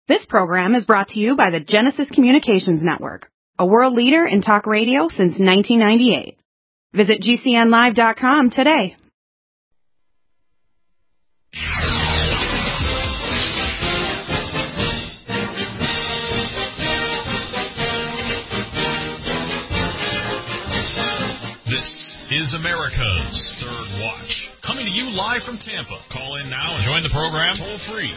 This program is brought to you by the Genesis Communications Network, a world leader in talk radio since 1998. Visit GCNlive.com today. This is America's Third Watch. Coming to you live from Tampa. Call in now and join the program toll free,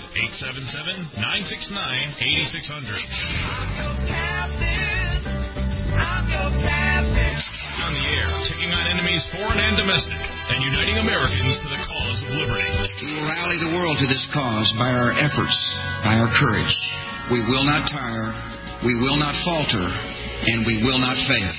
877-969-8600. On the air, taking on enemies foreign and domestic, and uniting Americans to the cause of liberty. We will rally the world to this cause by our efforts, by our courage. We will not tire, we will not falter, and we will not fail.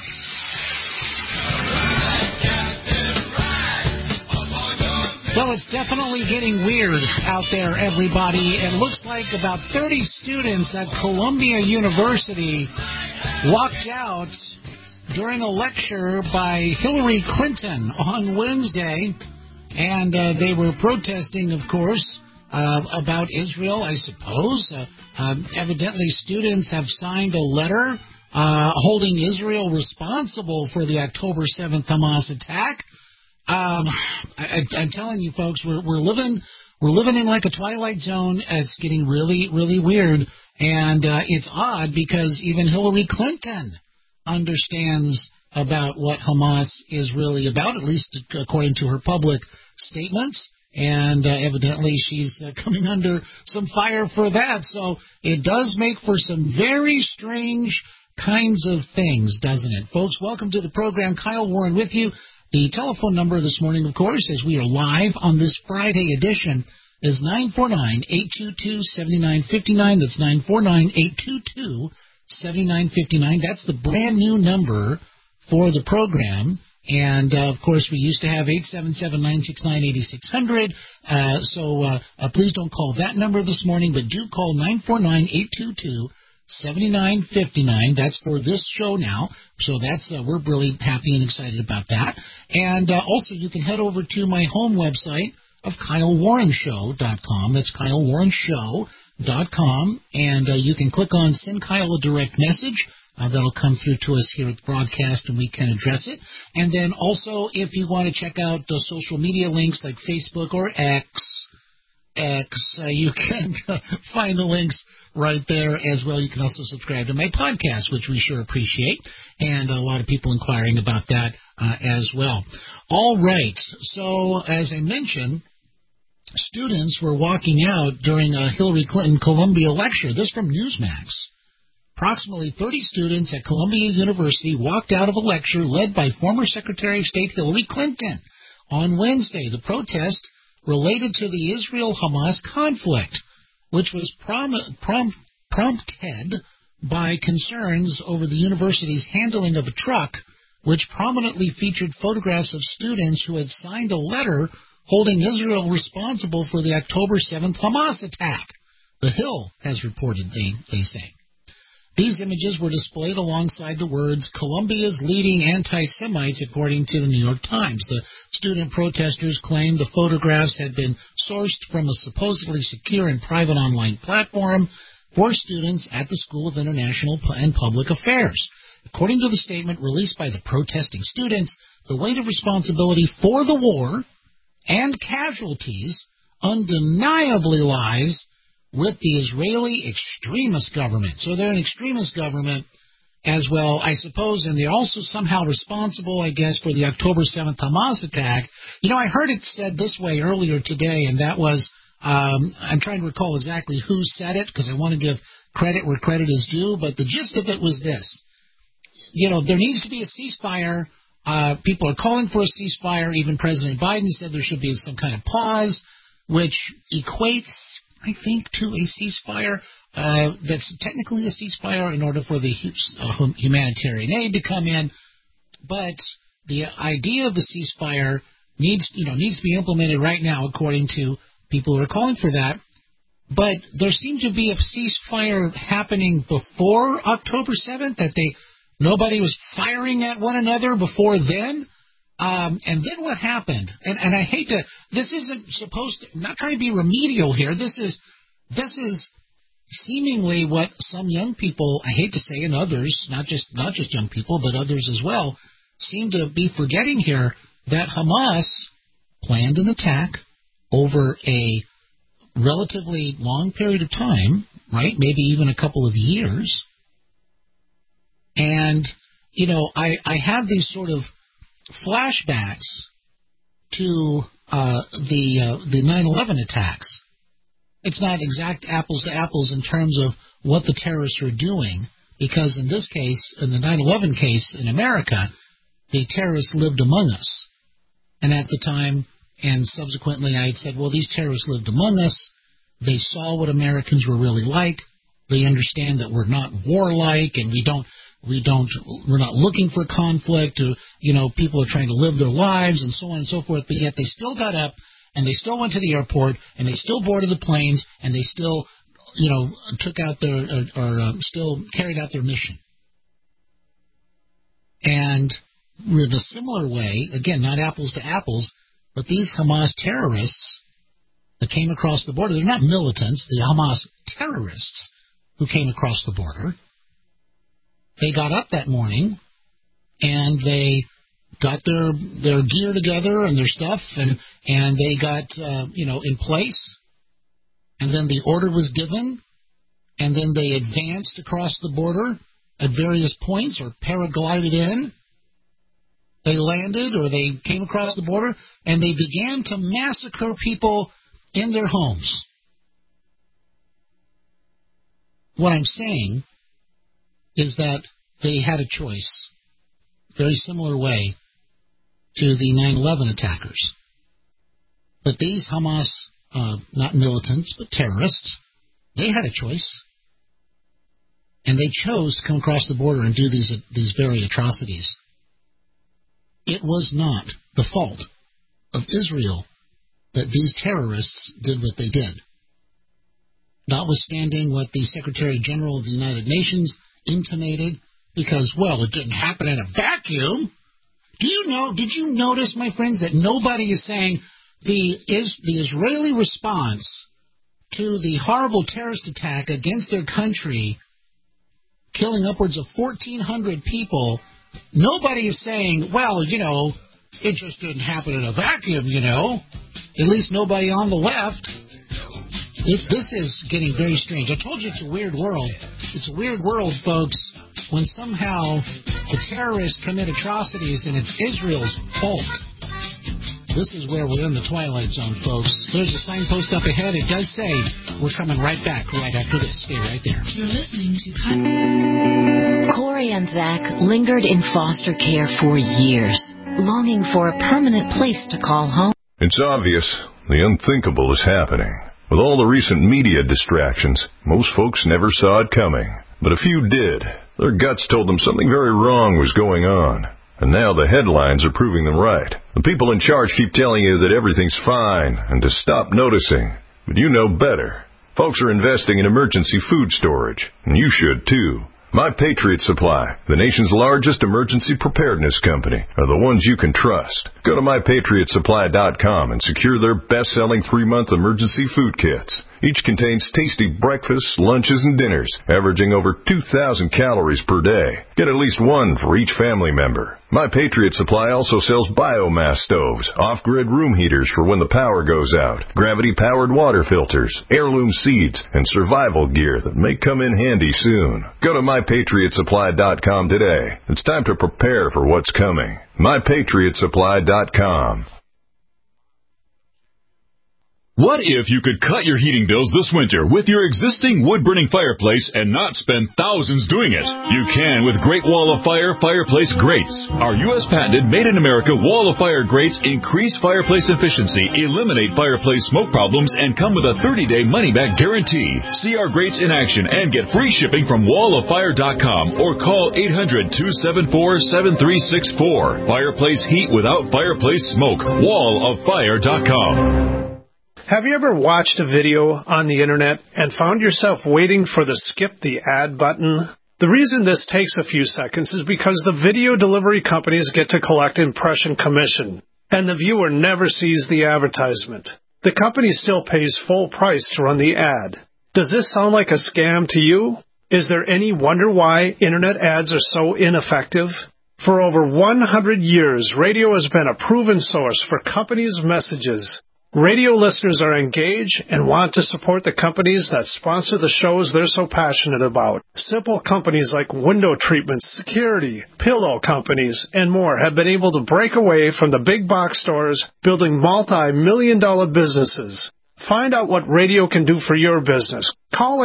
Well, it's definitely getting weird out there, everybody. It looks like about 30 students at Columbia University walked out during a lecture by Hillary Clinton on Wednesday, and they were protesting, of course, about Israel, I suppose. Evidently, students have signed a letter holding Israel responsible for the October 7th Hamas attack. I'm telling you, folks, we're living in like a twilight zone. It's getting really, really weird, and it's odd because even Hillary Clinton understands about what Hamas is really about, at least according to her public statements, and evidently she's coming under some fire for that. So it does make for some very strange kinds of things, doesn't it? Folks, welcome to the program. Kyle Warren with you. The telephone number this morning, of course, as we are live on this Friday edition, is 949-822-7959. That's 949-822-7959. That's the brand new number for the program. And, of course, we used to have 877-969-8600. So please don't call that number this morning, but do call 949-822-7959. That's for this show now. So that's we're really happy and excited about that. And also you can head over to my home website of KyleWarrenShow.com. That's KyleWarrenShow.com. And you can click on Send Kyle a Direct Message. That'll come through to us here at the broadcast, and we can address it. And then also, if you want to check out the social media links like Facebook or X, you can find the links right there as well. You can also subscribe to my podcast, which we sure appreciate, and a lot of people inquiring about that as well. All right, so as I mentioned, students were walking out during a Hillary Clinton Columbia lecture. This from Newsmax. Approximately 30 students at Columbia University walked out of a lecture led by former Secretary of State Hillary Clinton on Wednesday. The protest related to the Israel-Hamas conflict, which was prompted by concerns over the university's handling of a truck, which prominently featured photographs of students who had signed a letter holding Israel responsible for the October 7th Hamas attack. The Hill has reported, they say. These images were displayed alongside the words, Columbia's leading anti-Semites, according to the New York Times. The student protesters claimed the photographs had been sourced from a supposedly secure and private online platform for students at the School of International and Public Affairs. According to the statement released by the protesting students, the weight of responsibility for the war and casualties undeniably lies with the Israeli extremist government. So they're an extremist government as well, I suppose, and they're also somehow responsible, I guess, for the October 7th Hamas attack. You know, I heard it said this way earlier today, and that was, I'm trying to recall exactly who said it, because I want to give credit where credit is due, but the gist of it was this. You know, there needs to be a ceasefire. People are calling for a ceasefire. Even President Biden said there should be some kind of pause, which equates, I think, to a ceasefire that's technically a ceasefire in order for the humanitarian aid to come in. But the idea of the ceasefire needs to be implemented right now, according to people who are calling for that. But there seemed to be a ceasefire happening before October 7th, that nobody was firing at one another before then. And then what happened? And I hate to. This isn't supposed to. I'm not trying to be remedial here. This is seemingly what some young people, I hate to say, and others, not just young people, but others as well, seem to be forgetting here that Hamas planned an attack over a relatively long period of time, right? Maybe even a couple of years. And, I have these sort of flashbacks to the 9/11 attacks. It's not exact apples to apples in terms of what the terrorists are doing, because in this case, in the 9/11 case in America, the terrorists lived among us. And at the time, and subsequently, I had said, well, these terrorists lived among us. They saw what Americans were really like. They understand that we're not warlike, and we're not looking for conflict. People are trying to live their lives and so on and so forth. But yet they still got up and they still went to the airport and they still boarded the planes and they still, took out still carried out their mission. And in a similar way, again, not apples to apples, but these Hamas terrorists that came across the border, they're not militants, the Hamas terrorists who came across the border, they got up that morning and they got their gear together and their stuff and they got, in place. And then the order was given, and then they advanced across the border at various points or paraglided in. They landed or they came across the border, and they began to massacre people in their homes. What I'm saying is that they had a choice, very similar way to the 9/11 attackers. But these Hamas, not militants, but terrorists, they had a choice. And they chose to come across the border and do these very atrocities. It was not the fault of Israel that these terrorists did what they did. Notwithstanding what the Secretary General of the United Nations intimated, because, well, it didn't happen in a vacuum. Did you notice, my friends, that nobody is saying the Israeli response to the horrible terrorist attack against their country, killing upwards of 1,400 people, nobody is saying, well, it just didn't happen in a vacuum, At least nobody on the left. This is getting very strange. I told you it's a weird world. It's a weird world, folks, when somehow the terrorists commit atrocities and it's Israel's fault. This is where we're in the twilight zone, folks. There's a signpost up ahead. It does say we're coming right back right after this. Stay right there. You're listening to Corey and Zach lingered in foster care for years, longing for a permanent place to call home. It's obvious the unthinkable is happening. With all the recent media distractions, most folks never saw it coming. But a few did. Their guts told them something very wrong was going on. And now the headlines are proving them right. The people in charge keep telling you that everything's fine and to stop noticing. But you know better. Folks are investing in emergency food storage, and you should too. My Patriot Supply, the nation's largest emergency preparedness company, are the ones you can trust. Go to MyPatriotSupply.com and secure their best-selling 3-month emergency food kits. Each contains tasty breakfasts, lunches, and dinners, averaging over 2,000 calories per day. Get at least one for each family member. My Patriot Supply also sells biomass stoves, off-grid room heaters for when the power goes out, gravity-powered water filters, heirloom seeds, and survival gear that may come in handy soon. Go to MyPatriotSupply.com today. It's time to prepare for what's coming. MyPatriotSupply.com. What if you could cut your heating bills this winter with your existing wood-burning fireplace and not spend thousands doing it? You can with Great Wall of Fire fireplace grates. Our U.S. patented made-in-America Wall of Fire grates increase fireplace efficiency, eliminate fireplace smoke problems, and come with a 30-day money-back guarantee. See our grates in action and get free shipping from walloffire.com or call 800-274-7364. Fireplace heat without fireplace smoke. walloffire.com. Have you ever watched a video on the internet and found yourself waiting for the skip the ad button? The reason this takes a few seconds is because the video delivery companies get to collect impression commission, and the viewer never sees the advertisement. The company still pays full price to run the ad. Does this sound like a scam to you? Is there any wonder why Internet ads are so ineffective? For over 100 years, radio has been a proven source for companies' messages. Radio listeners are engaged and want to support the companies that sponsor the shows they're so passionate about. Simple companies like window treatment, security, pillow companies, and more have been able to break away from the big box stores, building multi-million-dollar businesses. Find out what radio can do for your business. Call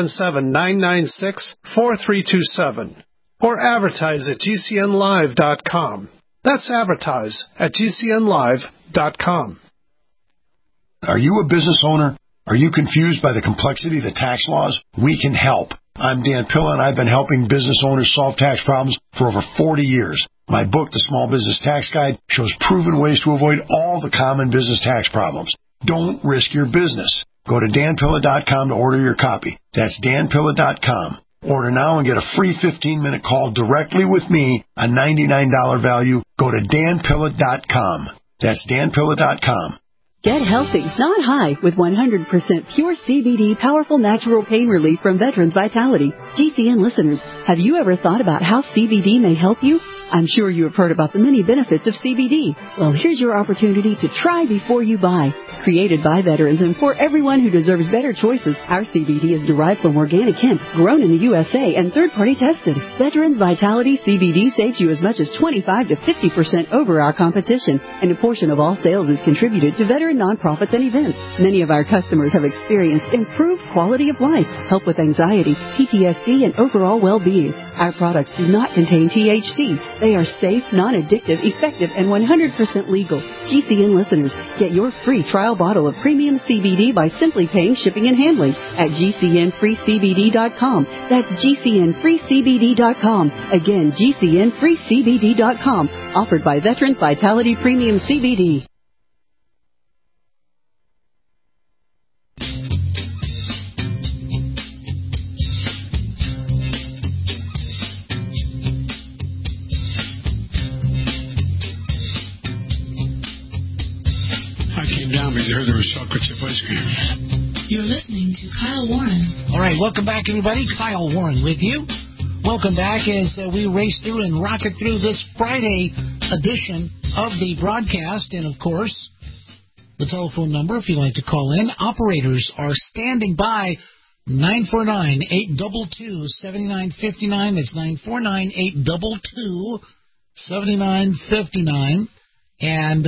877-996-4327 or advertise at GCNlive.com. That's advertise at GCNlive.com. Are you a business owner? Are you confused by the complexity of the tax laws? We can help. I'm Dan Pilla, and I've been helping business owners solve tax problems for over 40 years. My book, The Small Business Tax Guide, shows proven ways to avoid all the common business tax problems. Don't risk your business. Go to danpilla.com to order your copy. That's danpilla.com. Order now and get a free 15-minute call directly with me, a $99 value. Go to danpilla.com. That's danpilla.com. Get healthy, not high, with 100% pure CBD powerful natural pain relief from Veterans Vitality. GCN listeners, have you ever thought about how CBD may help you? I'm sure you have heard about the many benefits of CBD. Well, here's your opportunity to try before you buy. Created by veterans and for everyone who deserves better choices, our CBD is derived from organic hemp, grown in the USA, and third-party tested. Veterans Vitality CBD saves you as much as 25 to 50% over our competition, and a portion of all sales is contributed to veteran nonprofits and events. Many of our customers have experienced improved quality of life, help with anxiety, PTSD, and overall well-being. Our products do not contain THC. They are safe, non-addictive, effective, and 100% legal. GCN listeners, get your free trial bottle of premium CBD by simply paying shipping and handling at GCNFreeCBD.com. That's GCNFreeCBD.com. Again, GCNFreeCBD.com. Offered by Veterans Vitality Premium CBD. Down because I heard there was chocolate chip ice cream. You're listening to Kyle Warren. All right, welcome back, everybody. Kyle Warren with you. Welcome back as we race through and rocket through this Friday edition of the broadcast. And, of course, the telephone number, if you'd like to call in. Operators are standing by. 949-822-7959. That's 949-822-7959. And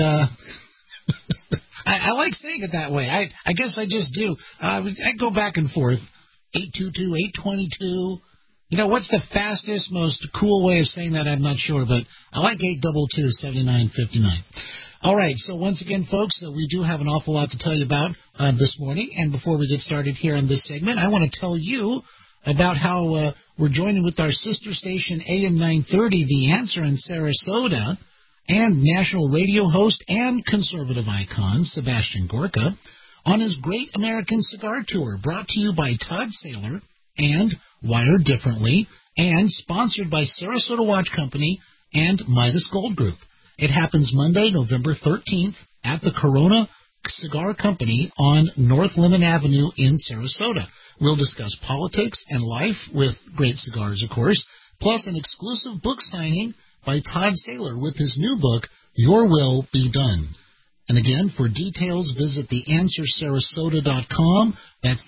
I like saying it that way. I guess I just do. I go back and forth. 822, 822. You know, what's the fastest, most cool way of saying that? I'm not sure, but I like 822-7959. All right, so once again, folks, we do have an awful lot to tell you about this morning. And before we get started here in this segment, I want to tell you about how we're joining with our sister station, AM 930, The Answer in Sarasota, and national radio host and conservative icon, Sebastian Gorka, on his Great American Cigar Tour, brought to you by Todd Saylor and Wired Differently, and sponsored by Sarasota Watch Company and Midas Gold Group. It happens Monday, November 13th at the Corona Cigar Company on North Lemon Avenue in Sarasota. We'll discuss politics and life with great cigars, of course, plus an exclusive book signing by Todd Saylor with his new book, Your Will Be Done. And again, for details, visit theanswersarasota.com. That's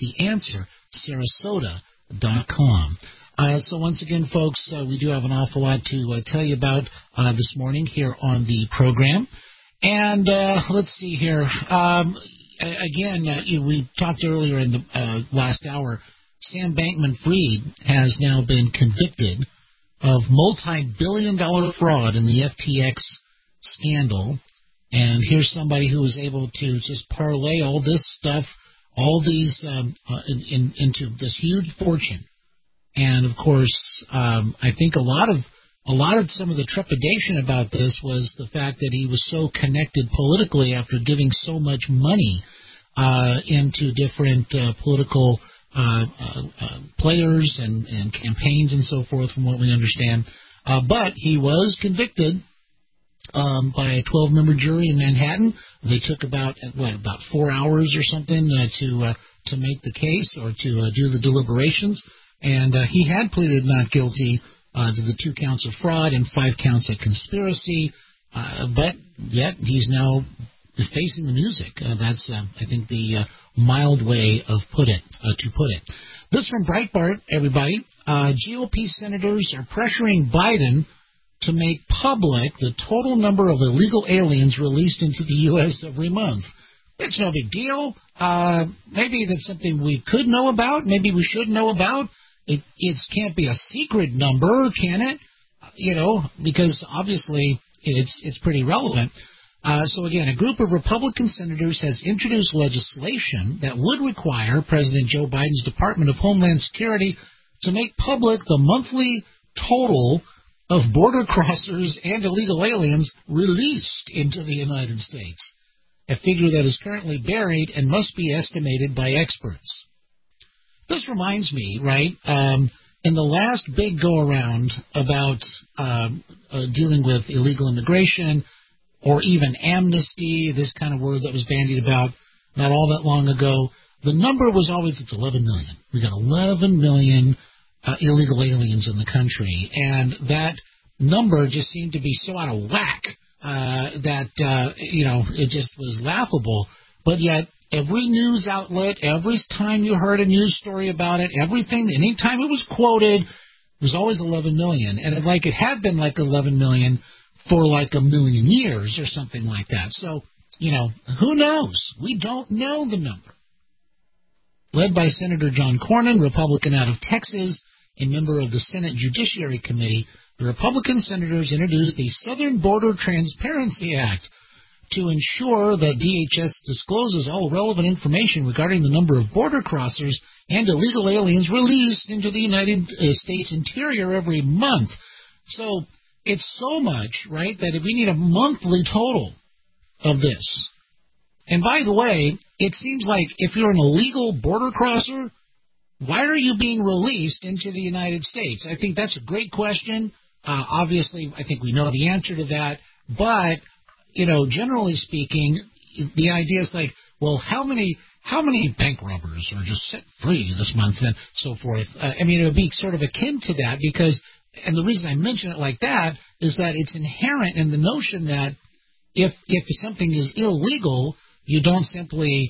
theanswersarasota.com. So once again, folks, we do have an awful lot to tell you about this morning here on the program. And let's see here. We talked earlier in the last hour, Sam Bankman-Fried has now been convicted of multi-billion-dollar fraud in the FTX scandal. And here's somebody who was able to just parlay all this stuff, all these into this huge fortune. And of course, I think a lot of some of the trepidation about this was the fact that he was so connected politically after giving so much money into different political players and campaigns and so forth, from what we understand. But he was convicted, by a 12-member jury in Manhattan. They took about 4 hours or something to make the case or to do the deliberations. And he had pleaded not guilty to the 2 counts of fraud and 5 counts of conspiracy. But yet he's now facing the music. That's, I think, the mild way to put it. This from Breitbart, everybody. GOP senators are pressuring Biden to make public the total number of illegal aliens released into the U.S. every month. It's no big deal. Maybe that's something we could know about. Maybe we should know about. It can't be a secret number, can it? Because obviously it's pretty relevant. So again, a group of Republican senators has introduced legislation that would require President Joe Biden's Department of Homeland Security to make public the monthly total of border crossers and illegal aliens released into the United States, a figure that is currently buried and must be estimated by experts. This reminds me, right, in the last big go-around about dealing with illegal immigration or even amnesty, this kind of word that was bandied about not all that long ago, the number was always, it's 11 million. We got 11 million illegal aliens in the country, and that number just seemed to be so out of whack that, it just was laughable. But yet, every news outlet, every time you heard a news story about it, everything, anytime it was quoted, it was always 11 million. And it had been like 11 million for like a million years or something like that. So, who knows? We don't know the number. Led by Senator John Cornyn, Republican out of Texas, a member of the Senate Judiciary Committee, the Republican senators introduced the Southern Border Transparency Act to ensure that DHS discloses all relevant information regarding the number of border crossers and illegal aliens released into the United States interior every month. So it's so much, right, that we need a monthly total of this. And by the way, it seems like if you're an illegal border crosser, why are you being released into the United States? I think that's a great question. Obviously, I think we know the answer to that. But, generally speaking, the idea is like, well, how many bank robbers are just set free this month and so forth? It would be sort of akin to that because, and the reason I mention it like that is that it's inherent in the notion that if something is illegal, you don't simply,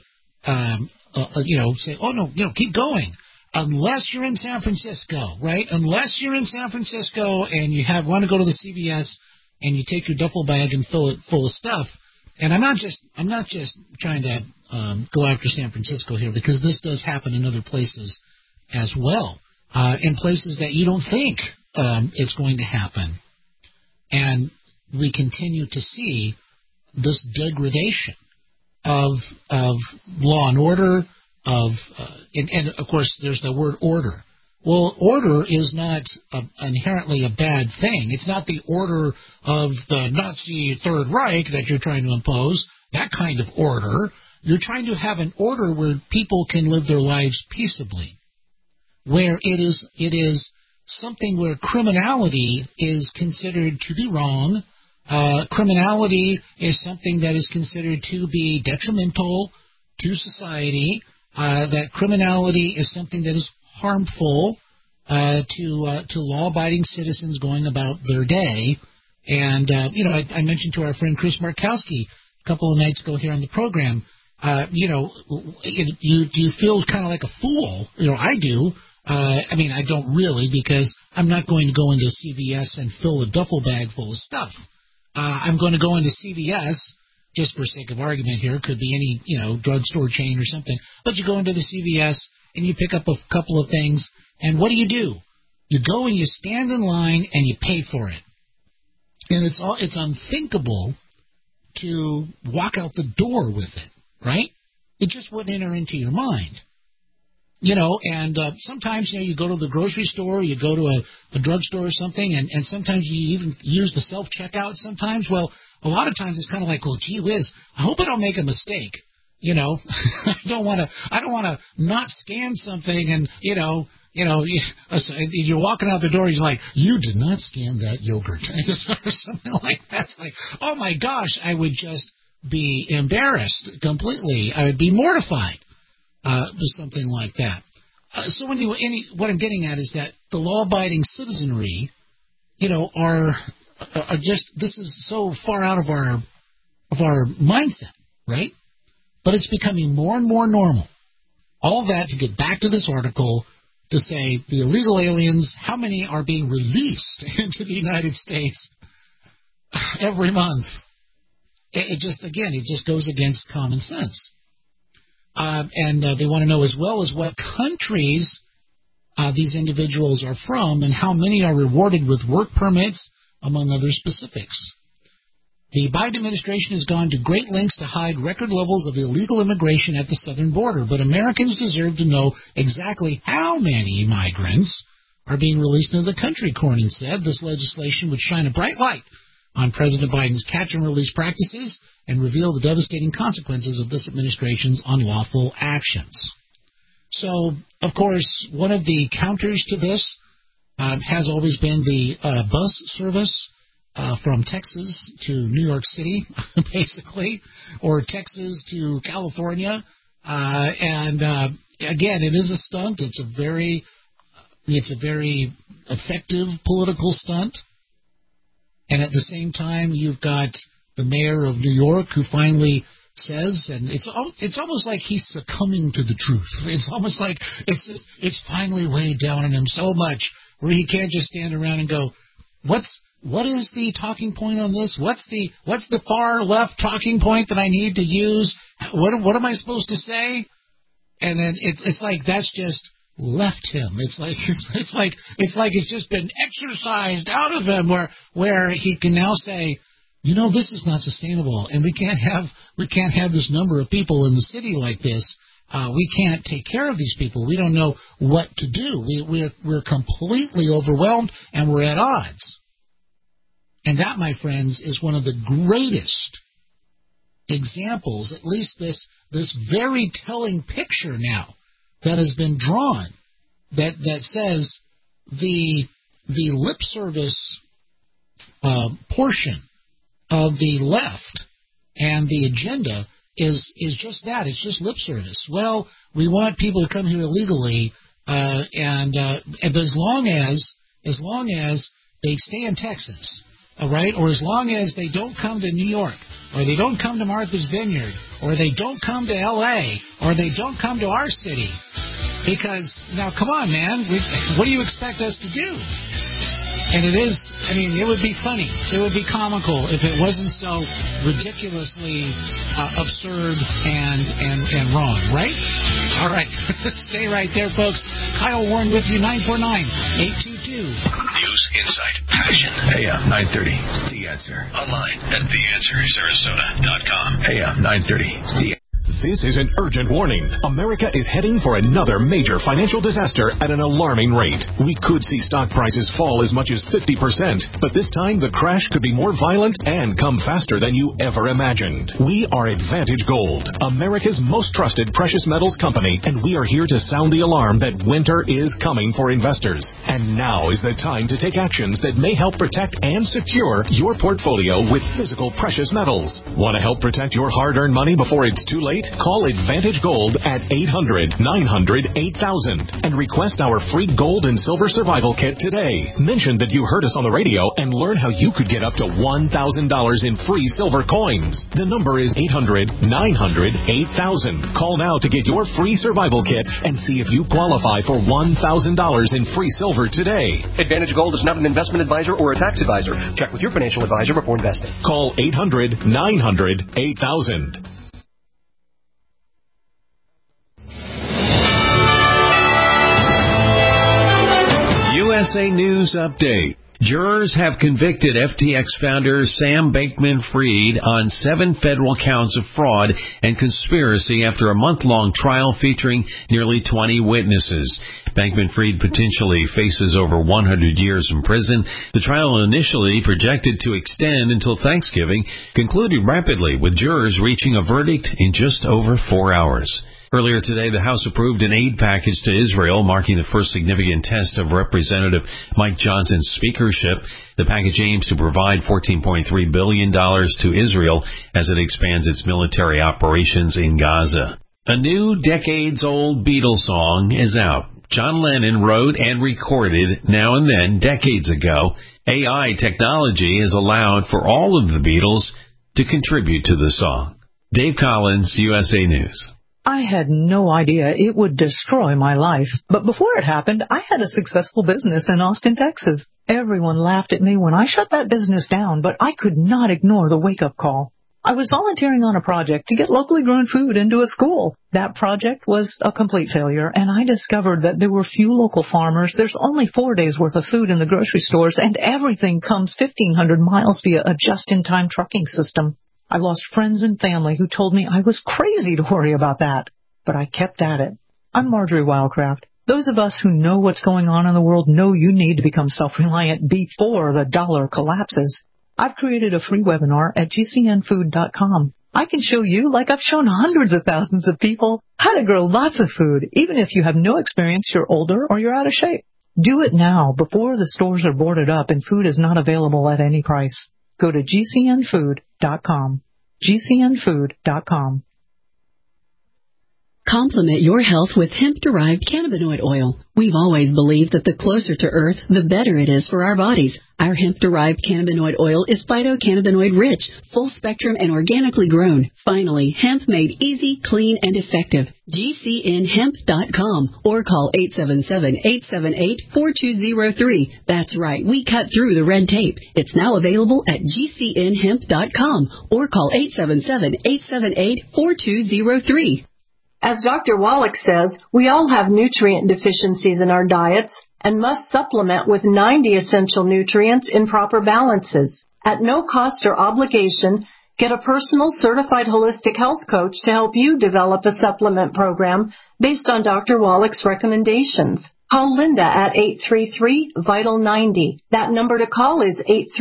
say, oh, no, keep going. Unless you're in San Francisco, right? Unless you're in San Francisco and you want to go to the CVS and you take your duffel bag and fill it full of stuff. And I'm not just trying to go after San Francisco here because this does happen in other places as well, in places that you don't think it's going to happen. And we continue to see this degradation of law and order. And of course, there's the word order. Well, order is not inherently a bad thing. It's not the order of the Nazi Third Reich that you're trying to impose, that kind of order. You're trying to have an order where people can live their lives peaceably, where it is something where criminality is considered to be wrong. Criminality is something that is considered to be detrimental to society. That criminality is something that is harmful to law-abiding citizens going about their day. And, I mentioned to our friend Chris Markowski a couple of nights ago here on the program, you feel kind of like a fool. I do. I don't really because I'm not going to go into CVS and fill a duffel bag full of stuff. I'm going to go into CVS, just for sake of argument here, could be any, drugstore chain or something. But you go into the CVS and you pick up a couple of things, and what do? You go and you stand in line and you pay for it. And it's unthinkable to walk out the door with it, right? It just wouldn't enter into your mind. And sometimes, you go to the grocery store, you go to a drugstore or something, and sometimes you even use the self-checkout sometimes. Well, a lot of times it's kind of like, well, gee whiz, I hope I don't make a mistake. I don't want to not scan something and, you're walking out the door, you're like, you did not scan that yogurt, or something like that. It's like, oh my gosh, I would just be embarrassed completely. I would be mortified with something like that. So what I'm getting at is that the law-abiding citizenry, are just, this is so far out of our mindset, right? But it's becoming more and more normal. All that to get back to this article to say the illegal aliens, how many are being released into the United States every month? It just goes against common sense. And they want to know as well as what countries these individuals are from and how many are rewarded with work permits, among other specifics. The Biden administration has gone to great lengths to hide record levels of illegal immigration at the southern border, but Americans deserve to know exactly how many migrants are being released into the country, Cornyn said. This legislation would shine a bright light on President Biden's catch-and-release practices and reveal the devastating consequences of this administration's unlawful actions. So, of course, one of the counters to this has always been the bus service from Texas to New York City, basically, or Texas to California. And again, it is a stunt. It's a very effective political stunt. And at the same time, you've got the mayor of New York who finally says, and it's almost like he's succumbing to the truth. It's almost like it's finally weighed down on him so much where he can't just stand around and go, what is the talking point on this? What's the far left talking point that I need to use? What am I supposed to say? And then it's like that's just left him. It's like it's just been exercised out of him where he can now say, this is not sustainable, and we can't have this number of people in the city like this. We can't take care of these people. We don't know what to do. We're completely overwhelmed, and we're at odds. And that, my friends, is one of the greatest examples, at least this very telling picture now that has been drawn that says the lip service portion of the left and the agenda is just that. It's just lip service. Well, we want people to come here illegally, but as long as they stay in Texas, all right, or as long as they don't come to New York, or they don't come to Martha's Vineyard, or they don't come to L.A., or they don't come to our city. Because, now, come on, man, what do you expect us to do? And it would be funny, it would be comical if it wasn't so ridiculously absurd and wrong, right? All right, stay right there, folks. Kyle Warren with you, 949-822. News, insight, passion. AM 930, The Answer. Online at TheAnswerSarasota.com. AM 930, This is an urgent warning. America is heading for another major financial disaster at an alarming rate. We could see stock prices fall as much as 50%, but this time the crash could be more violent and come faster than you ever imagined. We are Advantage Gold, America's most trusted precious metals company, and we are here to sound the alarm that winter is coming for investors. And now is the time to take actions that may help protect and secure your portfolio with physical precious metals. Want to help protect your hard-earned money before it's too late? Call Advantage Gold at 800-900-8000 and request our free gold and silver survival kit today. Mention that you heard us on the radio and learn how you could get up to $1,000 in free silver coins. The number is 800-900-8000. Call now to get your free survival kit and see if you qualify for $1,000 in free silver today. Advantage Gold is not an investment advisor or a tax advisor. Check with your financial advisor before investing. Call 800-900-8000. USA News Update. Jurors have convicted FTX founder Sam Bankman-Fried on 7 federal counts of fraud and conspiracy after a month-long trial featuring nearly 20 witnesses. Bankman-Fried potentially faces over 100 years in prison. The trial, initially projected to extend until Thanksgiving, concluded rapidly, with jurors reaching a verdict in just over 4 hours. Earlier today, the House approved an aid package to Israel, marking the first significant test of Representative Mike Johnson's speakership. The package aims to provide $14.3 billion to Israel as it expands its military operations in Gaza. A new decades-old Beatles song is out. John Lennon wrote and recorded Now and Then decades ago. AI technology has allowed for all of the Beatles to contribute to the song. Dave Collins, USA News. I had no idea it would destroy my life. But before it happened, I had a successful business in Austin, Texas. Everyone laughed at me when I shut that business down, but I could not ignore the wake-up call. I was volunteering on a project to get locally grown food into a school. That project was a complete failure, and I discovered that there were few local farmers. There's only 4 days' worth of food in the grocery stores, and everything comes 1,500 miles via a just-in-time trucking system. I lost friends and family who told me I was crazy to worry about that. But I kept at it. I'm Marjorie Wildcraft. Those of us who know what's going on in the world know you need to become self-reliant before the dollar collapses. I've created a free webinar at gcnfood.com. I can show you, like I've shown hundreds of thousands of people, how to grow lots of food, even if you have no experience, you're older, or you're out of shape. Do it now before the stores are boarded up and food is not available at any price. Go to gcnfood.com. gcnfood.com. Complement your health with hemp-derived cannabinoid oil. We've always believed that the closer to Earth, the better it is for our bodies. Our hemp-derived cannabinoid oil is phytocannabinoid-rich, full-spectrum, and organically grown. Finally, hemp made easy, clean, and effective. GCNhemp.com or call 877-878-4203. That's right, we cut through the red tape. It's now available at GCNhemp.com or call 877-878-4203. As Dr. Wallach says, we all have nutrient deficiencies in our diets and must supplement with 90 essential nutrients in proper balances. At no cost or obligation, get a personal certified holistic health coach to help you develop a supplement program based on Dr. Wallach's recommendations. Call Linda at 833-VITAL-90. That number to call is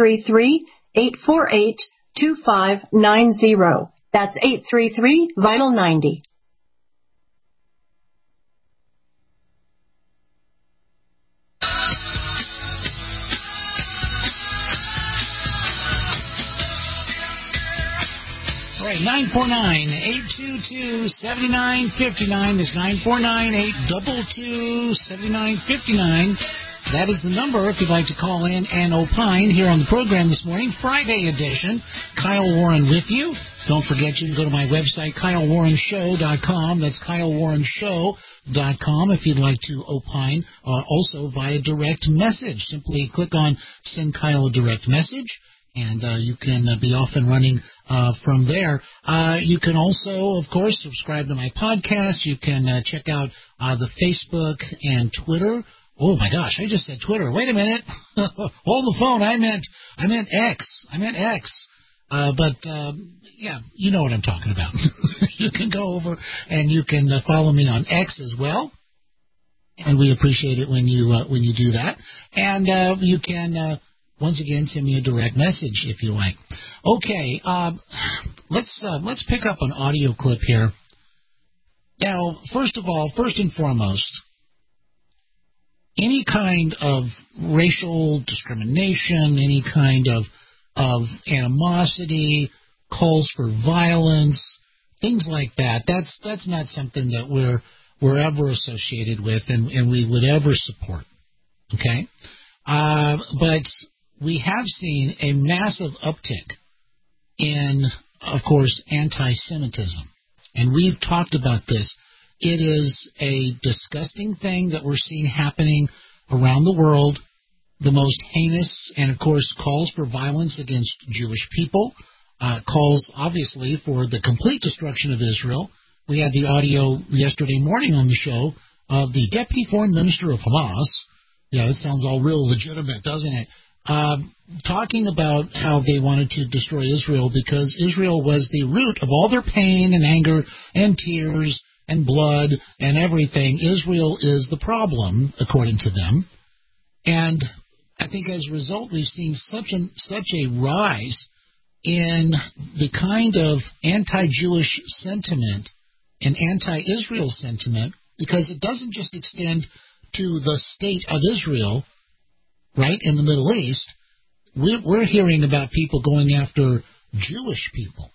833-848-2590. That's 833-VITAL-90. All right, 949-822-7959 is 949-822-7959. That is the number if you'd like to call in and opine here on the program this morning, Friday edition. Kyle Warren with you. Don't forget you can go to my website, KyleWarrenShow.com. That's KyleWarrenShow.com if you'd like to opine, also via direct message. Simply click on Send Kyle a Direct Message, and you can be off and running from there. You can also, of course, subscribe to my podcast. You can check out the Facebook and Twitter. Oh, my gosh, I just said Twitter. Wait a minute. Hold the phone. I meant X. Yeah, you know what I'm talking about. You can go over and you can follow me on X as well. And we appreciate it when you do that. And you can... once again, send me a direct message if you like. Okay, let's pick up an audio clip here. Now, first and foremost, any kind of racial discrimination, any kind of animosity, calls for violence, things like that, that's not something that we're ever associated with and we would ever support. Okay? But we have seen a massive uptick in, of course, anti-Semitism. And we've talked about this. It is a disgusting thing that we're seeing happening around the world. The most heinous, and of course, calls for violence against Jewish people, calls, obviously, for the complete destruction of Israel. We had the audio yesterday morning on the show of the Deputy Foreign Minister of Hamas, Yeah, that sounds all real legitimate, doesn't it? Talking about how they wanted to destroy Israel because Israel was the root of all their pain and anger and tears and blood and everything. Israel is the problem, according to them. And I think as a result, we've seen such a rise in the kind of anti-Jewish sentiment and anti-Israel sentiment, because it doesn't just extend to the state of Israel, right, in the Middle East. We're hearing about people going after Jewish people.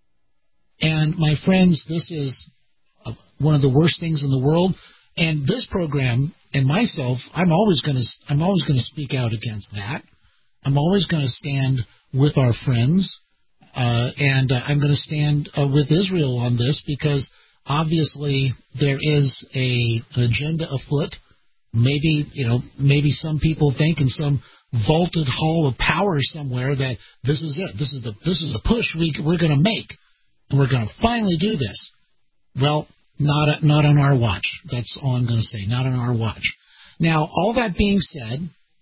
And my friends, this is one of the worst things in the world. And this program and myself, I'm always going to speak out against that. I'm always going to stand with our friends, and I'm going to stand with Israel on this because obviously there is an agenda afoot. Maybe some people think in some vaulted hall of power somewhere that this is it. This is the push we're going to make, and we're going to finally do this. Well, not on our watch. That's all I'm going to say. Not on our watch. Now, all that being said,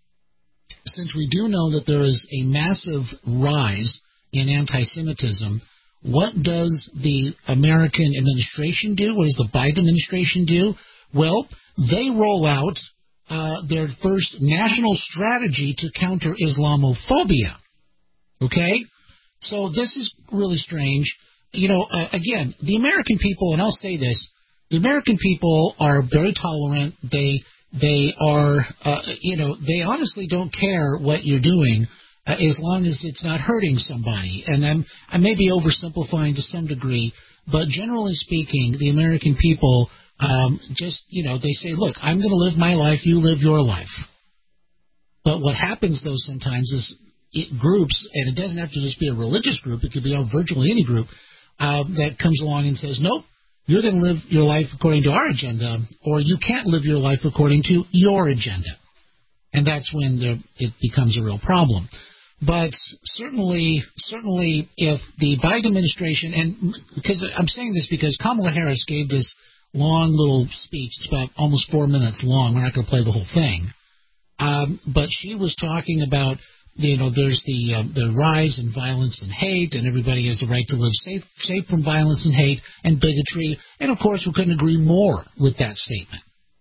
since we do know that there is a massive rise in anti-Semitism, what does the American administration do? What does the Biden administration do? Well, they roll out their first national strategy to counter Islamophobia. Okay? So this is really strange. Again, the American people, and I'll say this, the American people are very tolerant. They are, they honestly don't care what you're doing as long as it's not hurting somebody. And I may be oversimplifying to some degree, but generally speaking, the American people they say, look, I'm going to live my life, you live your life. But what happens, though, sometimes is groups, and it doesn't have to just be a religious group, it could be virtually any group, that comes along and says, nope, you're going to live your life according to our agenda, or you can't live your life according to your agenda. And that's when it becomes a real problem. But certainly, if the Biden administration, and because I'm saying this because Kamala Harris gave this long little speech, it's about almost 4 minutes long, we're not going to play the whole thing, but she was talking about, there's the rise in violence and hate, and everybody has the right to live safe from violence and hate and bigotry, and of course we couldn't agree more with that statement.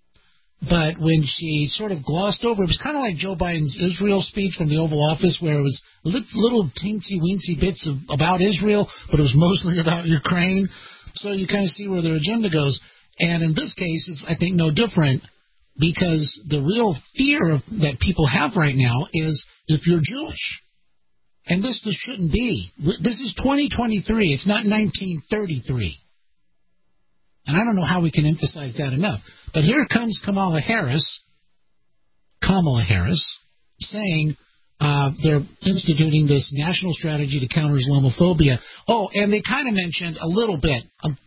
But when she sort of glossed over, it was kind of like Joe Biden's Israel speech from the Oval Office, where it was little teensy-weensy bits about Israel, but it was mostly about Ukraine. So you kind of see where their agenda goes. And in this case, it's, I think, no different, because the real fear that people have right now is if you're Jewish. And this shouldn't be. This is 2023. It's not 1933. And I don't know how we can emphasize that enough. But here comes Kamala Harris, saying they're instituting this national strategy to counter Islamophobia. Oh, and they kind of mentioned a little bit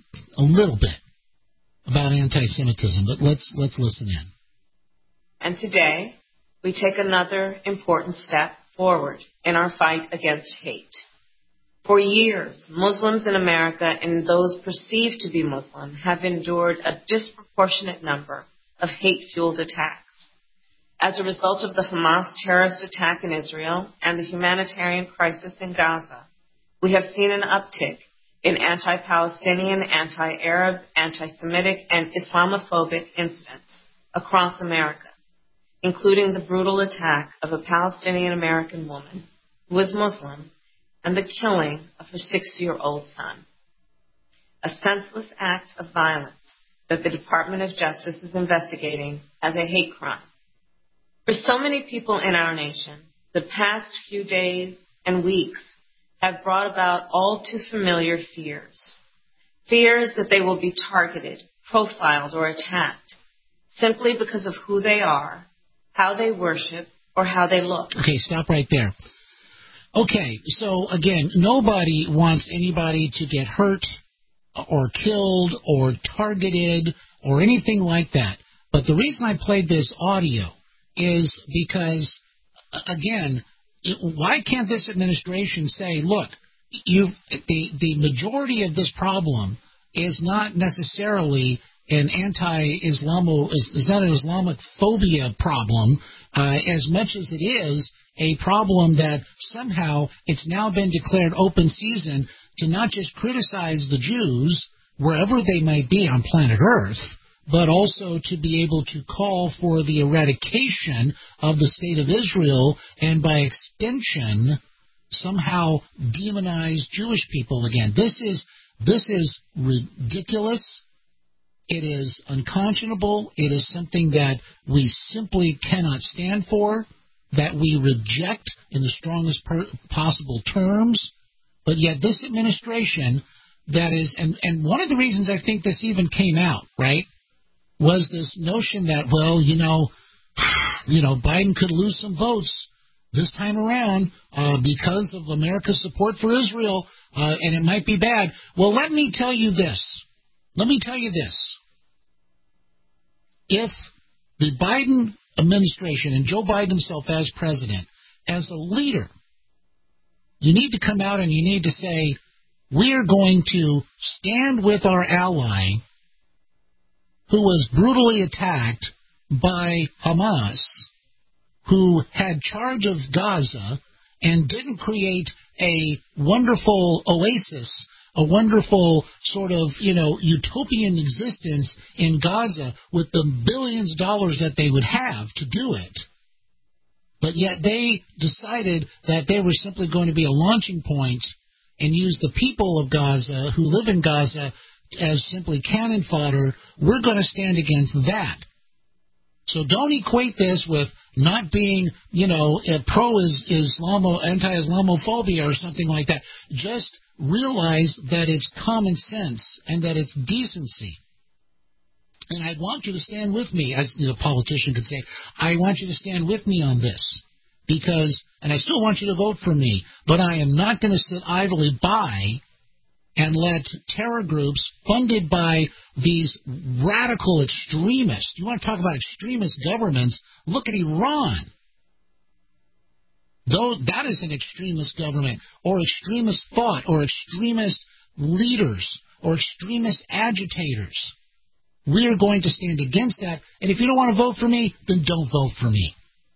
about anti-Semitism. But let's listen in. And today, we take another important step forward in our fight against hate. For years, Muslims in America and those perceived to be Muslim have endured a disproportionate number of hate-fueled attacks. As a result of the Hamas terrorist attack in Israel and the humanitarian crisis in Gaza, we have seen an uptick in anti-Palestinian, anti-Arab, anti-Semitic, and Islamophobic incidents across America, including the brutal attack of a Palestinian-American woman who was Muslim and the killing of her 6-year-old son. A senseless act of violence that the Department of Justice is investigating as a hate crime. For so many people in our nation, the past few days and weeks have brought about all too familiar fears. Fears that they will be targeted, profiled, or attacked simply because of who they are, how they worship, or how they look. Okay, stop right there. Okay, so again, nobody wants anybody to get hurt or killed or targeted or anything like that. But the reason I played this audio is because, again, why can't this administration say, look, the majority of this problem is not necessarily an anti-Islamo, is not an Islamophobia problem as much as it is a problem that somehow it's now been declared open season to not just criticize the Jews wherever they might be on planet Earth, but also to be able to call for the eradication of the state of Israel and by extension somehow demonize Jewish people again. This is ridiculous. It is unconscionable. It is something that we simply cannot stand for, that we reject in the strongest possible terms. But yet this administration that is, and one of the reasons I think this even came out, right, was this notion that, well, Biden could lose some votes this time around because of America's support for Israel, and it might be bad. Well, let me tell you this. If the Biden administration and Joe Biden himself as president, as a leader, you need to come out and you need to say, we are going to stand with our ally who was brutally attacked by Hamas, who had charge of Gaza and didn't create a wonderful oasis, a wonderful sort of, utopian existence in Gaza with the billions of dollars that they would have to do it. But yet they decided that they were simply going to be a launching point and use the people of Gaza who live in Gaza as simply cannon fodder. We're going to stand against that. So don't equate this with not being, anti-Islamophobia or something like that. Just realize that it's common sense and that it's decency. And I want you to stand with me, as the politician could say, I want you to stand with me on this. Because, and I still want you to vote for me, but I am not going to sit idly by and let terror groups funded by these radical extremists. You want to talk about extremist governments? Look at Iran. Though that is an extremist government, or extremist thought, or extremist leaders, or extremist agitators. We are going to stand against that. And if you don't want to vote for me, then don't vote for me.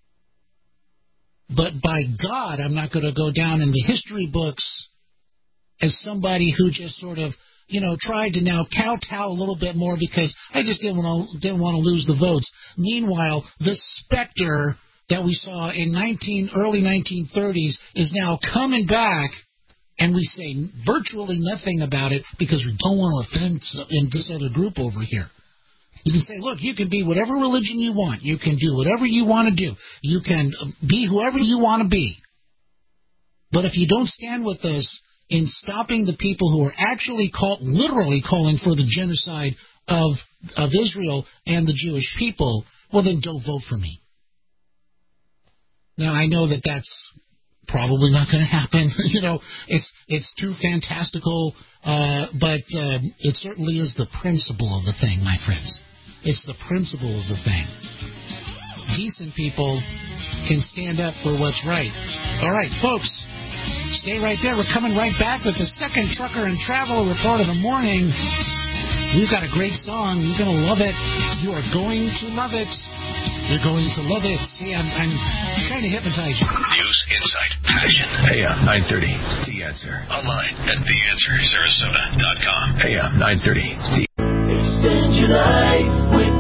But by God, I'm not going to go down in the history books as somebody who just sort of, tried to now kowtow a little bit more because I just didn't want to lose the votes. Meanwhile, the specter that we saw in early 1930s is now coming back, and we say virtually nothing about it because we don't want to offend this other group over here. You can say, look, you can be whatever religion you want. You can do whatever you want to do. You can be whoever you want to be. But if you don't stand with us in stopping the people who are actually literally calling for the genocide of Israel and the Jewish people, well, then don't vote for me. Now, I know that that's probably not going to happen. It's too fantastical, but it certainly is the principle of the thing, my friends. It's the principle of the thing. Decent people can stand up for what's right. All right, folks, stay right there. We're coming right back with the second Trucker and Traveler Report of the morning. We've got a great song. You're going to love it. You are going to love it. You're going to love it. See, I'm trying to hypnotize you. News, insight, passion. AM 930. The Answer. Online at theanswersarasota.com. AM 930. Extend your life with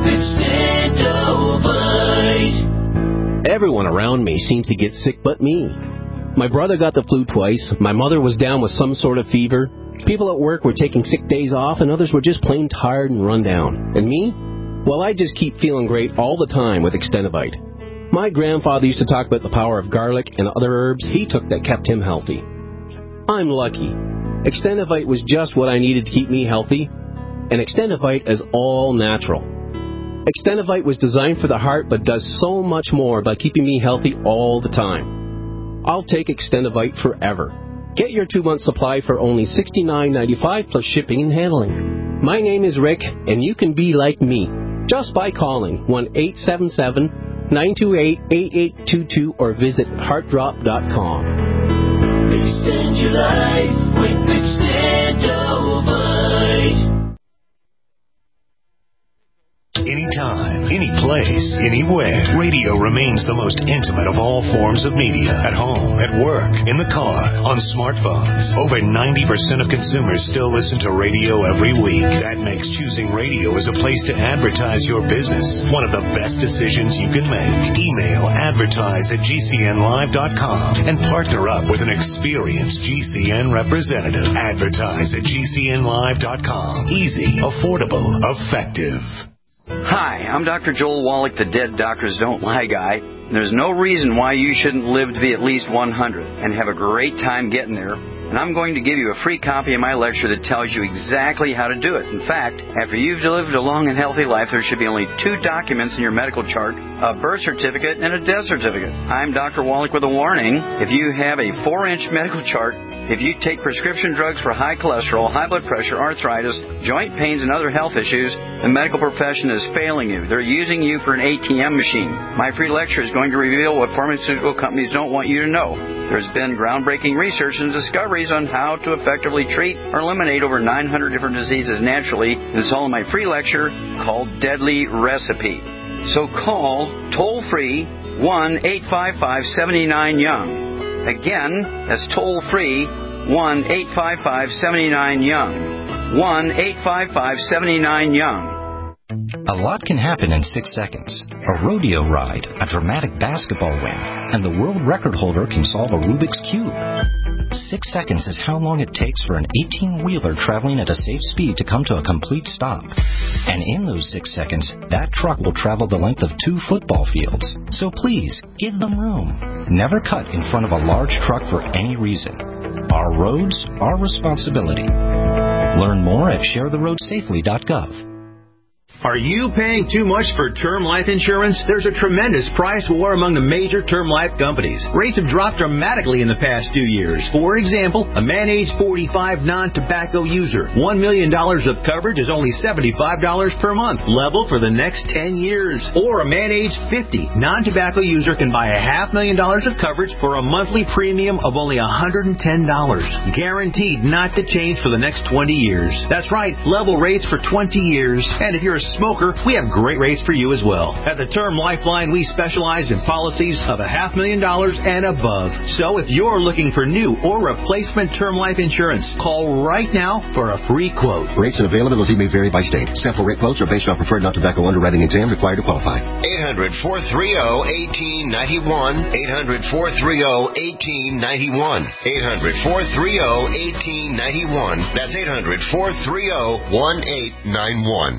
Extendovite. Everyone around me seems to get sick but me. My brother got the flu twice. My mother was down with some sort of fever. People at work were taking sick days off, and others were just plain tired and run down. And me? Well, I just keep feeling great all the time with Extendovite. My grandfather used to talk about the power of garlic and other herbs he took that kept him healthy. I'm lucky. Extendovite was just what I needed to keep me healthy, and Extendovite is all natural. Extendovite was designed for the heart but does so much more by keeping me healthy all the time. I'll take Extendovite forever. Get your 2-month supply for only $69.95 plus shipping and handling. My name is Rick, and you can be like me just by calling 1-877-928-8822 or visit heartdrop.com. Extend your life with Extendovite. anytime, any place, anywhere. Radio remains the most intimate of all forms of media. At home, at work, in the car, on smartphones. Over 90% of consumers still listen to radio every week. That makes choosing radio as a place to advertise your business one of the best decisions you can make. Email advertise@gcnlive.com and partner up with an experienced GCN representative. Advertise at gcnlive.com. Easy, affordable, effective. Hi, I'm Dr. Joel Wallach, the Dead Doctors Don't Lie guy. There's no reason why you shouldn't live to be at least 100 and have a great time getting there. And I'm going to give you a free copy of my lecture that tells you exactly how to do it. In fact, after you've lived a long and healthy life, there should be only 2 documents in your medical chart, a birth certificate and a death certificate. I'm Dr. Wallach with a warning. If you have a 4-inch medical chart, if you take prescription drugs for high cholesterol, high blood pressure, arthritis, joint pains, and other health issues, the medical profession is failing you. They're using you for an ATM machine. My free lecture is going to reveal what pharmaceutical companies don't want you to know. There's been groundbreaking research and discoveries on how to effectively treat or eliminate over 900 different diseases naturally. It's all in my free lecture called Deadly Recipe. So call toll-free 1-855-79-YOUNG. Again, that's toll-free 1-855-79-YOUNG. 1-855-79-YOUNG. A lot can happen in 6 seconds. A rodeo ride, a dramatic basketball win, and the world record holder can solve a Rubik's Cube. 6 seconds is how long it takes for an 18-wheeler traveling at a safe speed to come to a complete stop. And in those 6 seconds, that truck will travel the length of 2 football fields. So please, give them room. Never cut in front of a large truck for any reason. Our roads, our responsibility. Learn more at sharetheroadsafely.gov. Are you paying too much for term life insurance? There's a tremendous price war among the major term life companies. Rates have dropped dramatically in the past 2 years. For example, a man age 45 non-tobacco user, $1 million of coverage is only $75 per month, level for the next 10 years. Or a man age 50 non-tobacco user can buy $500,000 of coverage for a monthly premium of only $110, guaranteed not to change for the next 20 years. That's right, level rates for 20 years. And if you're a smoker, we have great rates for you as well. At the Term Lifeline, we specialize in policies of $500,000 and above. So if you're looking for new or replacement term life insurance, call right now for a free quote. Rates and availability may vary by state. Sample rate quotes are based on preferred non-tobacco underwriting exam required to qualify. 800-430-1891. 800-430-1891. 800-430-1891. That's 800-430-1891.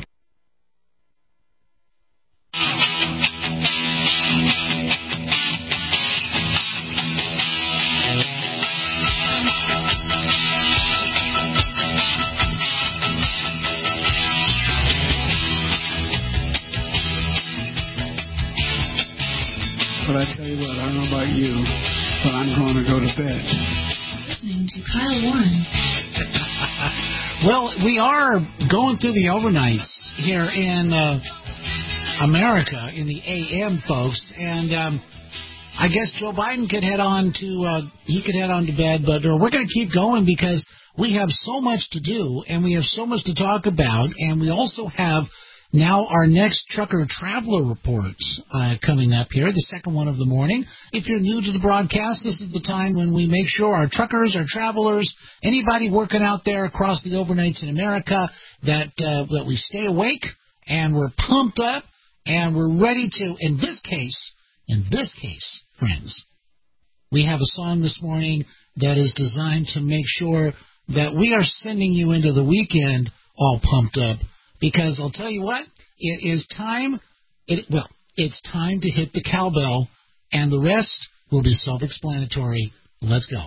But I tell you what, I don't know about you, but I'm going to go to bed. Listening to Kyle Warren. Well, we are going through the overnights here in America, in the AM, folks, and I guess Joe Biden could head on to bed, but we're going to keep going because we have so much to do and we have so much to talk about, and we also have now our next Trucker Traveler Reports coming up here, the second one of the morning. If you're new to the broadcast, this is the time when we make sure our truckers, our travelers, anybody working out there across the overnights in America, that we stay awake and we're pumped up and we're ready to, in this case, friends, we have a song this morning that is designed to make sure that we are sending you into the weekend all pumped up. Because I'll tell you what, it's time to hit the cowbell, and the rest will be self-explanatory. Let's go.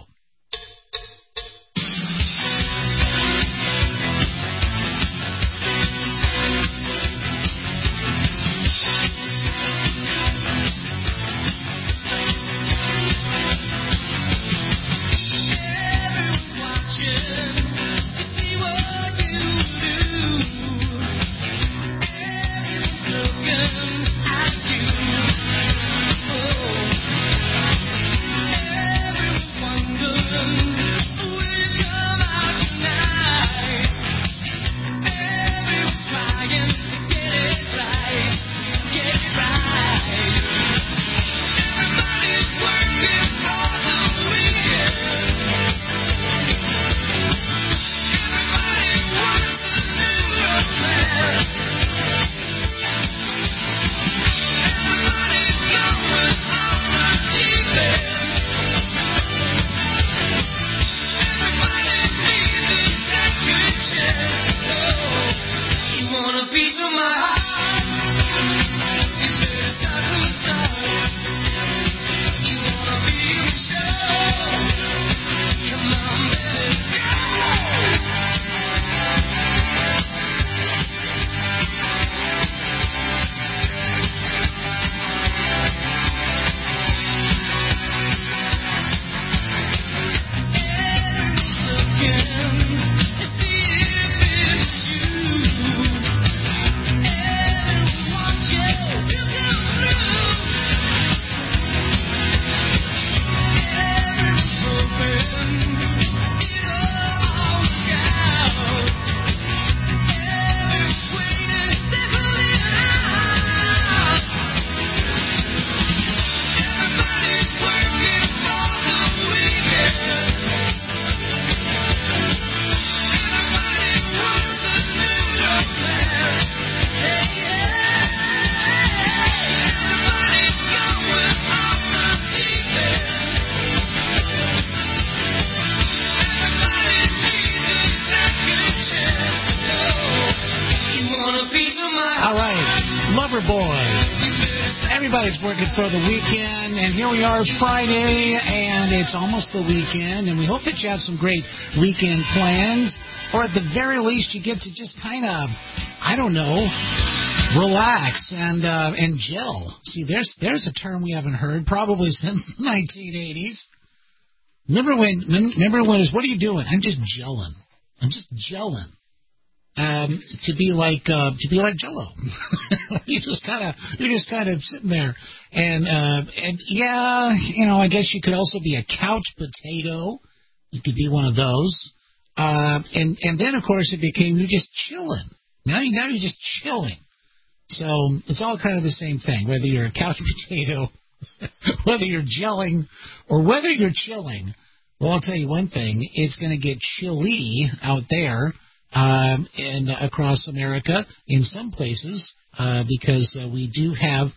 Wonder guys working for the weekend, and here we are Friday, and it's almost the weekend, and we hope that you have some great weekend plans, or at the very least you get to just kind of, I don't know, relax and gel. See, there's a term we haven't heard probably since the 1980s. Remember when it's, what are you doing? I'm just gelling. To be like Jell-O. you're just kind of sitting there, and yeah, I guess you could also be a couch potato. You could be one of those, and then of course it became you're just chilling. Now you're just chilling. So it's all kind of the same thing, whether you're a couch potato, whether you're gelling, or whether you're chilling. Well, I'll tell you one thing: it's going to get chilly out there. And across America in some places because we do have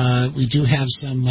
some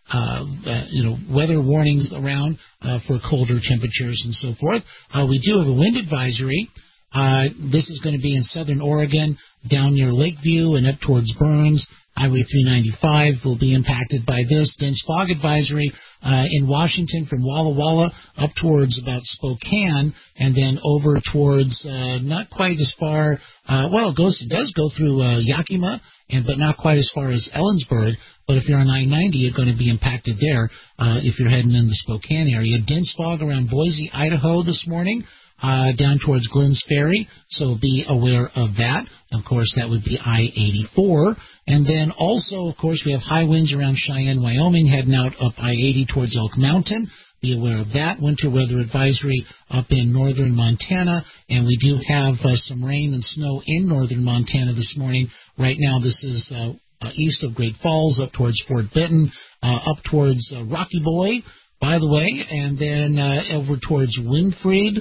weather warnings around for colder temperatures and so forth. We do have a wind advisory. This is going to be in southern Oregon, down near Lakeview and up towards Burns. Highway 395 will be impacted by this. Dense fog advisory in Washington from Walla Walla up towards about Spokane, and then over towards not quite as far. It does go through Yakima, but not quite as far as Ellensburg. But if you're on I-90, you're going to be impacted there if you're heading in the Spokane area. Dense fog around Boise, Idaho this morning. Down towards Glenn's Ferry, so be aware of that. Of course, that would be I-84. And then also, of course, we have high winds around Cheyenne, Wyoming, heading out up I-80 towards Elk Mountain. Be aware of that. Winter weather advisory up in northern Montana, and we do have some rain and snow in northern Montana this morning. Right now, this is east of Great Falls, up towards Fort Benton, up towards Rocky Boy, by the way, and then over towards Winifred,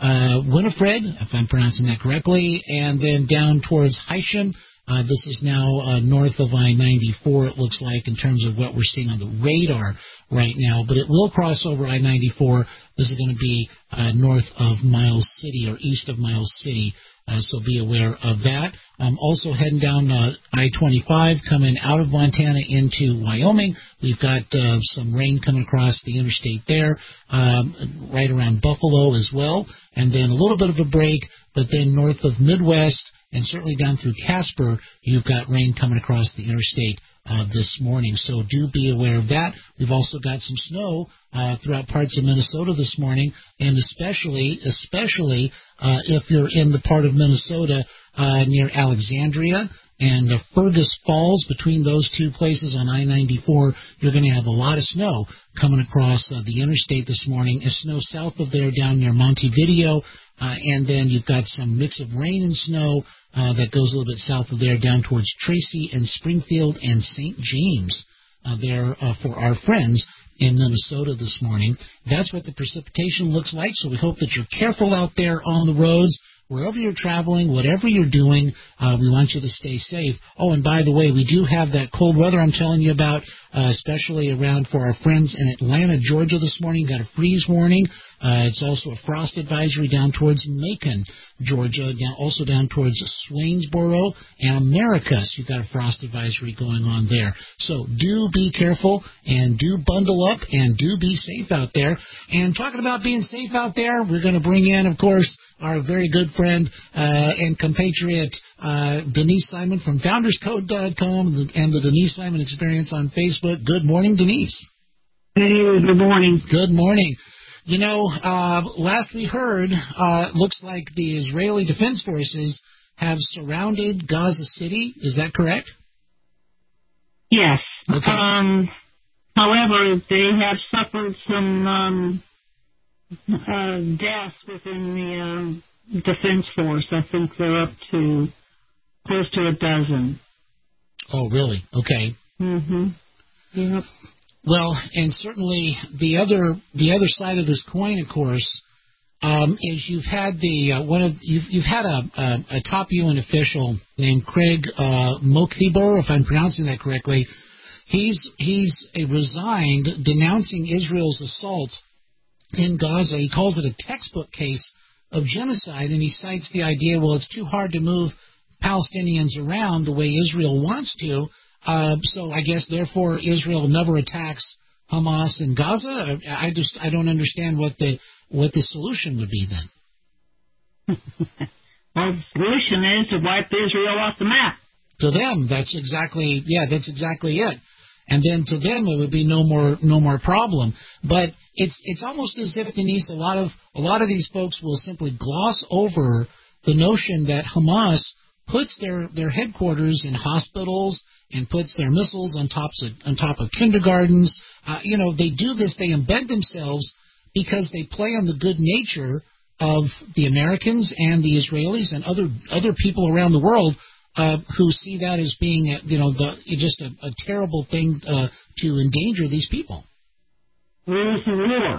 if I'm pronouncing that correctly, and then down towards Hysham. This is now north of I-94, it looks like, in terms of what we're seeing on the radar right now. But it will cross over I-94. This is going to be north of Miles City or east of Miles City, so be aware of that. Also heading down I-25, coming out of Montana into Wyoming. We've got some rain coming across the interstate there, right around Buffalo as well. And then a little bit of a break, but then north of Midwest, and certainly down through Casper, you've got rain coming across the interstate this morning. So do be aware of that. We've also got some snow throughout parts of Minnesota this morning, and especially if you're in the part of Minnesota near Alexandria and Fergus Falls. Between those two places on I-94, you're going to have a lot of snow coming across the interstate this morning. And snow south of there down near Montevideo, and then you've got some mix of rain and snow that goes a little bit south of there down towards Tracy and Springfield and St. James there for our friends in Minnesota this morning. That's what the precipitation looks like, so we hope that you're careful out there on the roads. Wherever you're traveling, whatever you're doing, we want you to stay safe. Oh, and by the way, we do have that cold weather I'm telling you about, especially around for our friends in Atlanta, Georgia this morning. Got a freeze warning. It's also a frost advisory down towards Macon, Georgia, also down towards Swainsboro and Americus. You've got a frost advisory going on there. So do be careful and do bundle up and do be safe out there. And talking about being safe out there, we're going to bring in, of course, our very good friend and compatriot Denise Simon from FoundersCode.com and the Denise Simon Experience on Facebook. Good morning, Denise. Hey, good morning. Good morning. You know, last we heard, it looks like the Israeli Defense Forces have surrounded Gaza City. Is that correct? Yes. Okay. However, they have suffered some deaths within the Defense Force. I think they're up to close to a dozen. Oh, really? Okay. Mm-hmm. Yep. Well, and certainly the other side of this coin, of course, is you've had you've had a top UN official named Craig Mokhiber, if I'm pronouncing that correctly. He's resigned, denouncing Israel's assault in Gaza. He calls it a textbook case of genocide, and he cites the idea, well, it's too hard to move Palestinians around the way Israel wants to. So I guess, therefore, Israel never attacks Hamas in Gaza. I don't understand what the solution would be then. Well, the solution is to wipe Israel off the map. To them, that's exactly it. And then to them, it would be no more problem. But it's almost as if, Denise, a lot of these folks will simply gloss over the notion that Hamas puts their headquarters in hospitals and puts their missiles on top of kindergartens. They do this. They embed themselves because they play on the good nature of the Americans and the Israelis and other people around the world who see that as being just a terrible thing to endanger these people. War is a war.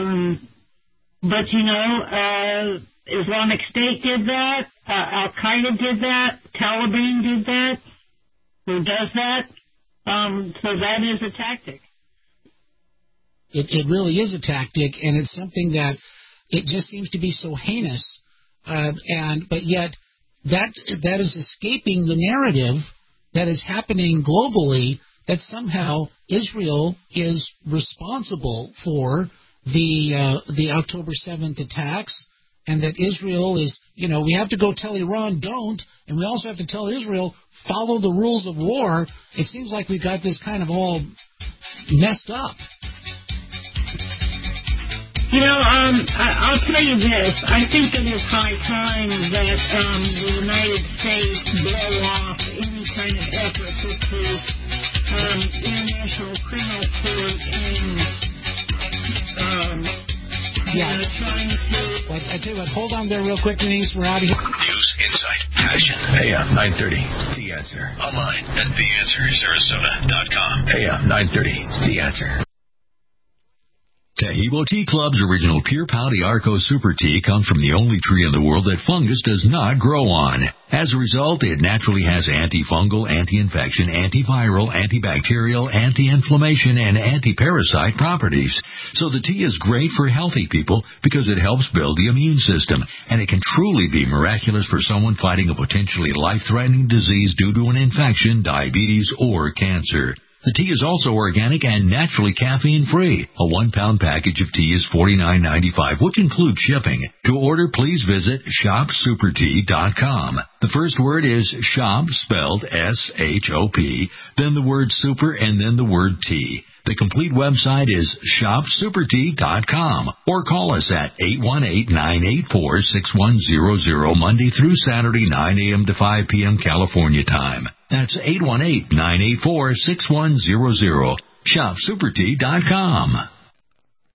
But Islamic State did that. Al-Qaeda did that. Taliban did that. Who does that? So that is a tactic. It really is a tactic, and it's something that it just seems to be so heinous. But yet that is escaping the narrative that is happening globally, that somehow Israel is responsible for the October 7th attacks, and that Israel is, we have to go tell Iran don't, and we also have to tell Israel follow the rules of war. It seems like we've got this kind of all messed up. I'll tell you this. I think it is high time that the United States blow off any kind of effort to International Criminal Court trying to... Well, I tell you what, hold on there real quick, Denise. We're out of here. News, insight, passion. AM 930. The Answer. Online at TheAnswerSarasota.com. AM 930. The Answer. Taheebo Tea Club's original Pure Pouty Arco Super Tea comes from the only tree in the world that fungus does not grow on. As a result, it naturally has antifungal, anti-infection, antiviral, antibacterial, anti-inflammation, and anti-parasite properties. So the tea is great for healthy people because it helps build the immune system, and it can truly be miraculous for someone fighting a potentially life-threatening disease due to an infection, diabetes, or cancer. The tea is also organic and naturally caffeine-free. A 1-pound package of tea is $49.95, which includes shipping. To order, please visit shopsupertea.com. The first word is shop, spelled S-H-O-P, then the word super, and then the word tea. The complete website is shopsupertea.com, or call us at 818-984-6100 Monday through Saturday, 9 a.m. to 5 p.m. California time. That's 818-984-6100. Shopsupertea.com.